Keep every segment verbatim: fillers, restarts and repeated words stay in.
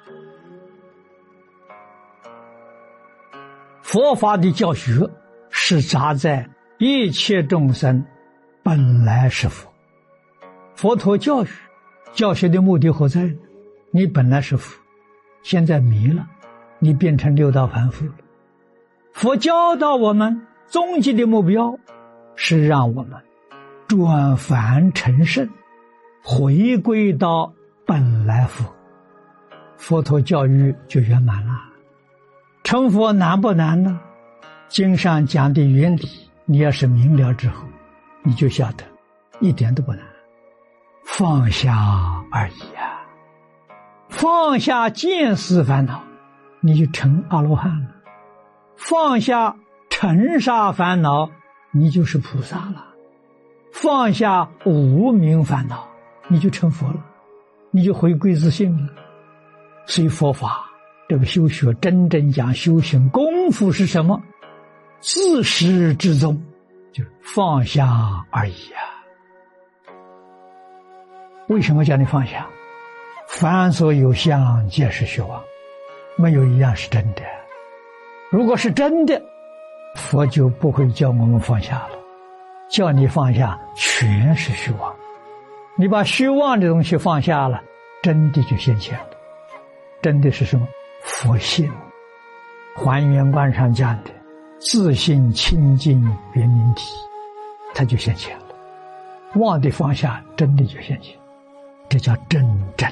佛法的教学是扎在一切众生本来是佛。佛陀教育教学的目的何在呢？你本来是佛，现在迷了，你变成六道凡夫了。佛教导我们终极的目标是让我们转凡成圣，回归到本来佛。佛陀教育就圆满了。成佛难不难呢？经上讲的原理，你要是明了之后，你就晓得一点都不难，放下而已啊！放下见思烦恼，你就成阿罗汉了；放下尘沙烦恼，你就是菩萨了；放下无明烦恼，你就成佛了，你就回归自性了。所以佛法这个修学真正讲修行功夫是什么？自始至终就是放下而已啊！为什么叫你放下？凡所有相，皆是虚妄，没有一样是真的。如果是真的，佛就不会叫我们放下了。叫你放下，全是虚妄。你把虚妄的东西放下了，真的就现前了。真的是什么？佛性。还原观上讲的自性清净圆明体，它就现前了。妄的放下，真的就现前，这叫真正。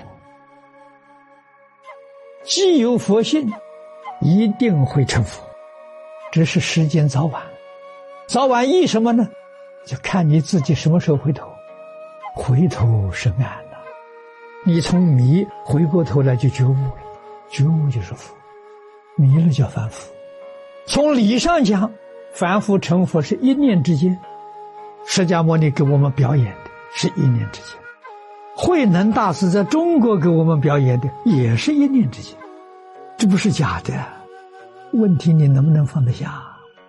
既有佛性，一定会成佛，只是时间早晚。早晚依什么呢？就看你自己什么时候回头。回头是岸了，你从迷回过头来就觉悟了，觉悟就是佛，迷了叫凡夫。从理上讲，凡夫成佛是一念之间，释迦牟尼给我们表演的是一念之间，慧能大师在中国给我们表演的也是一念之间，这不是假的。问题你能不能放得下？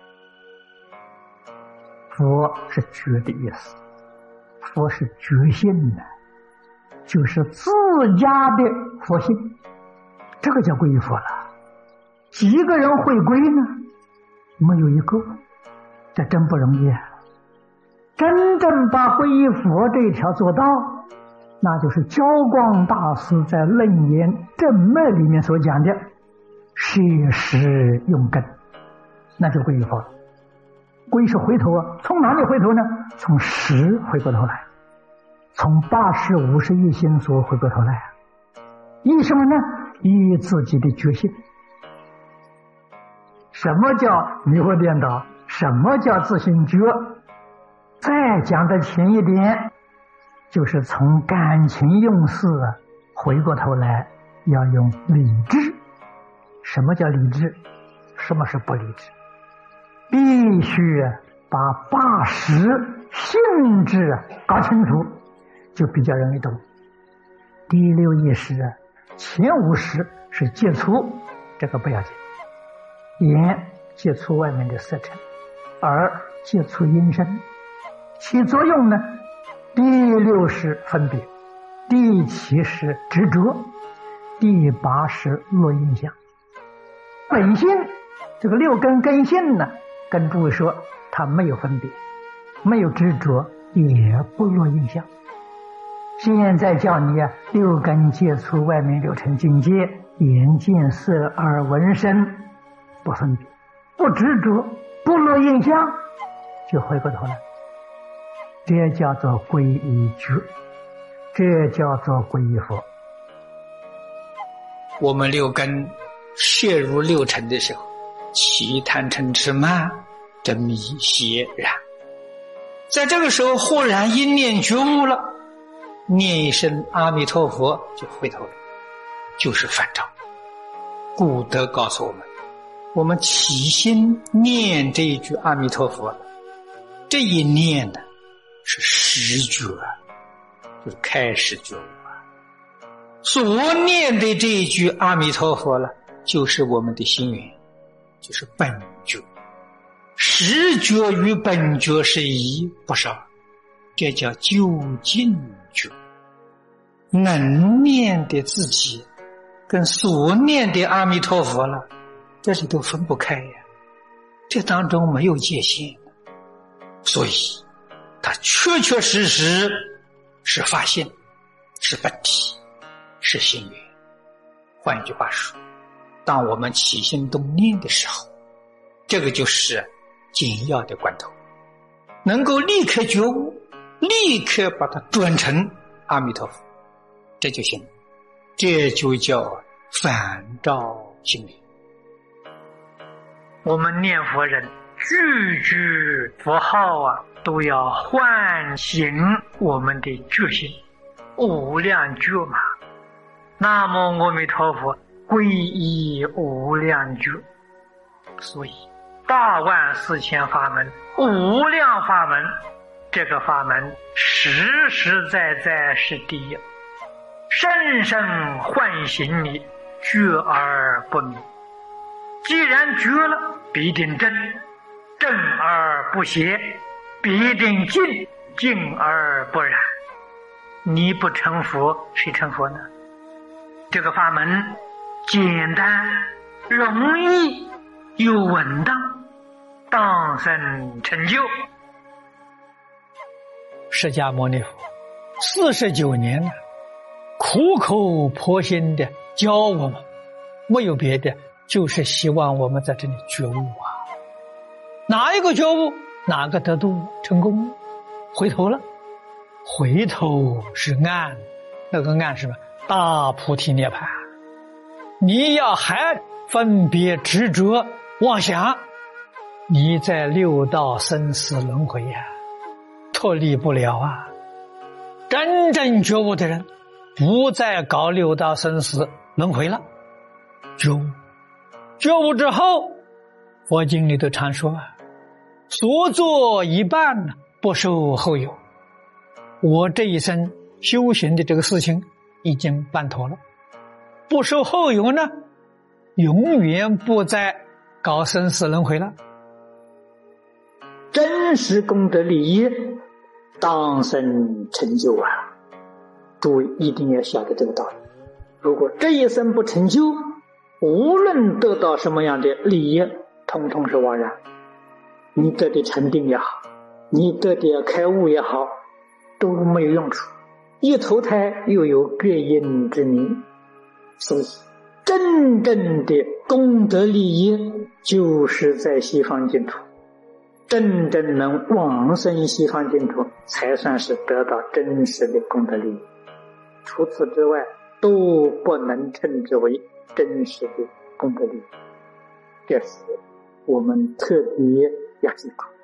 佛是觉的意思，佛是觉性的，就是自家的佛性，这个叫皈依佛了。几个人会归呢？没有一个，这真不容易啊！真正把皈依佛这一条做到，那就是教光大师在《楞严正脉》里面所讲的摄实用根，那就皈依佛了。皈是回头啊，从哪里回头呢？从实回过头来，从八十五十一心所回过头来啊。依什么呢？依自己的觉性。什么叫迷惑颠倒？什么叫自性觉？再讲的前一点，就是从感情用事回过头来，要用理智。什么叫理智？什么是不理智？必须把八识性质搞清楚，就比较容易懂。第六意识前五识是接触，这个不要紧。眼接触外面的色尘，耳接触音声，起作用呢？第六是分别，第七是执着，第八是落印象。本性这个六根根性呢，跟诸位说，它没有分别，没有执着，也不落印象。现在叫你啊，六根接触外面六尘境界，眼见色耳闻声，不分别，不执着，不落印象，就回过头来。这叫做皈依觉，这叫做皈依佛。 我们六根摄入六尘的时候，起贪嗔痴慢，这迷邪然。在这个时候忽然一念觉悟了，念一声阿弥陀佛就回头了，就是反照。古德告诉我们，我们起心念这一句阿弥陀佛了，这一念呢是实觉，就是开始觉悟啊。所念的这一句阿弥陀佛了，就是我们的心源，就是本觉。实觉与本觉是一，不是二，这叫究竟觉。能念的自己跟所念的阿弥陀佛了，这里都分不开呀，这当中没有界限，所以它确确实实是发现，是本体，是心源。换一句话说，当我们起心动念的时候，这个就是紧要的关头，能够立刻觉悟，立刻把它转成阿弥陀佛，这就行，这就叫反照心灵。 我们念佛人句句佛号啊，都要唤醒我们的觉性，无量觉嘛。南无阿弥陀佛，皈依无量觉。所以大万四千法门，无量法门，这个法门实实在在是第一，深深唤醒你，觉而不迷。既然觉了，必定正，正而不邪，必定净，净而不染。你不成佛，谁成佛呢？这个法门简单、容易又稳当，当生成就。 释迦牟尼佛四十九年了，苦口婆心的教我们，没有别的，就是希望我们在这里觉悟啊。哪一个觉悟，哪个得度成功？回头了，回头是岸，那个岸是什么？大菩提涅槃。你要还分别执着妄想，你在六道生死轮回呀、啊，脱离不了啊。真正觉悟的人不再搞六道生死轮回了，觉悟觉悟之后，佛经里头常说啊，所作一半不受后有。我这一生修行的这个事情已经办妥了，不受后有呢，永远不再搞生死轮回了。 真实功德利益，当生成就啊！诸位一定要晓得这个道理。如果这一生不成就，无论得到什么样的利益，统统是枉然。你得的禅定也好，你得的开悟也好，都没有用处。一投胎又有月阴之名。所以真正的功德利益就是在西方净土，真正能往生西方净土，才算是得到真实的功德利益。除此之外，都不能称之为真实的功德利益。这是我们特别要记住。